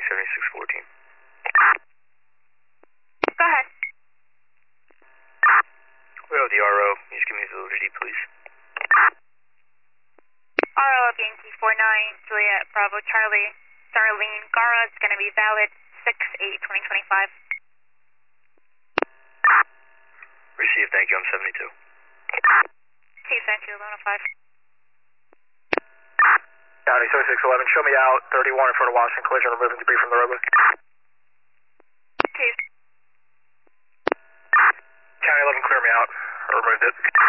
7614. Go ahead. We have the RO. Just give me the validity, please. RO of Yankee 49, Juliet Bravo Charlie, Darlene Gara is going to be valid 6/8/2025. Received, thank you, I'm 72. Chief, thank you, 1105. County 7611, show me out, 31 in front of Washington, collision, removing debris from the roadway. Chief. County 11, clear me out, I removed it.